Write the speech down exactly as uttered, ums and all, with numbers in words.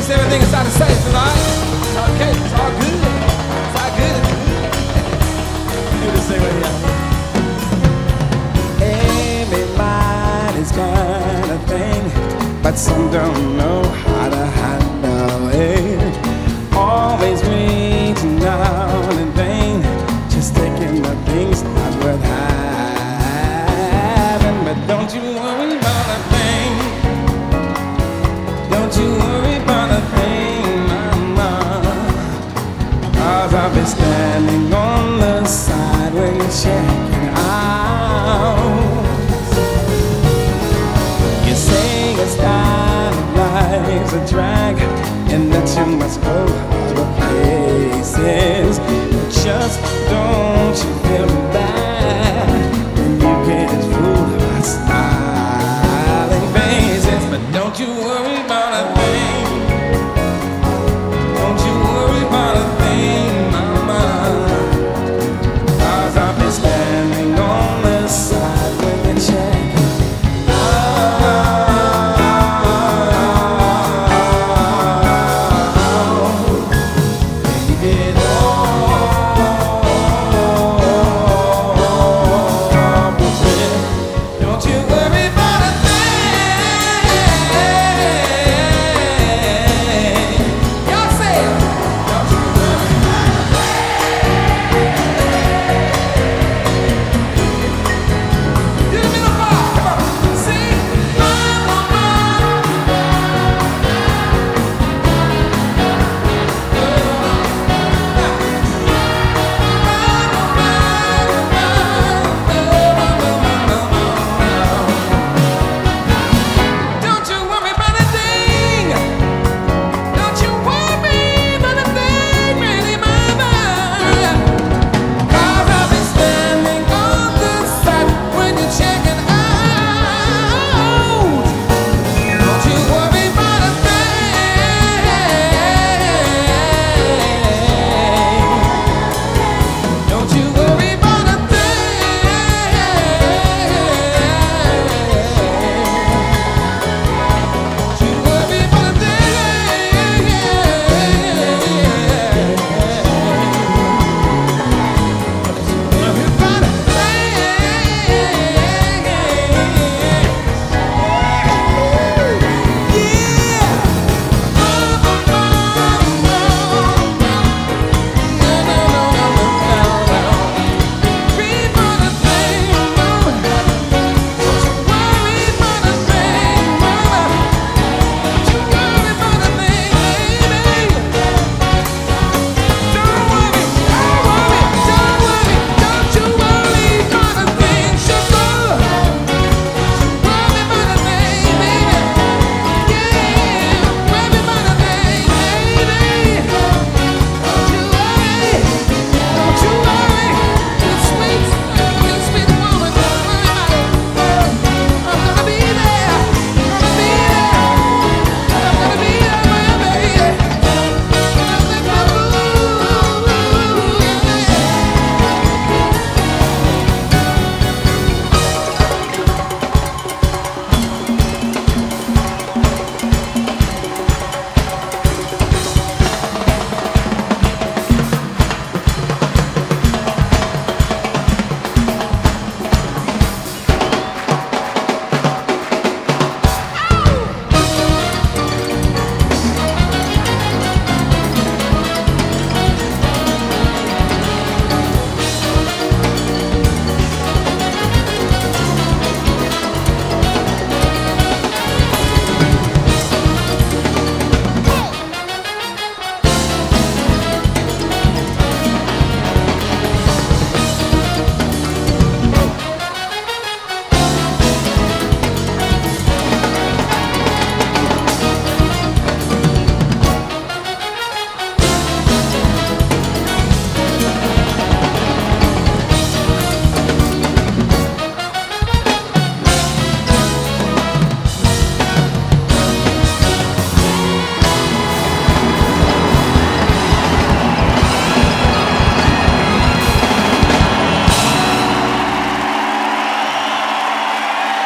everything is out of sight tonight. It's okay, it's all good. It's all good. Do the same right here. Everybody's got a thing, but some don't know how to handle it. Always reaching out in vain, just taking the things not worth having. But don't you worry about a thing. Don't you worry about a thing, mama. Cause I'll be standing on the side when you're checking out. You say your style of life's a drag, and that you must go other places. But just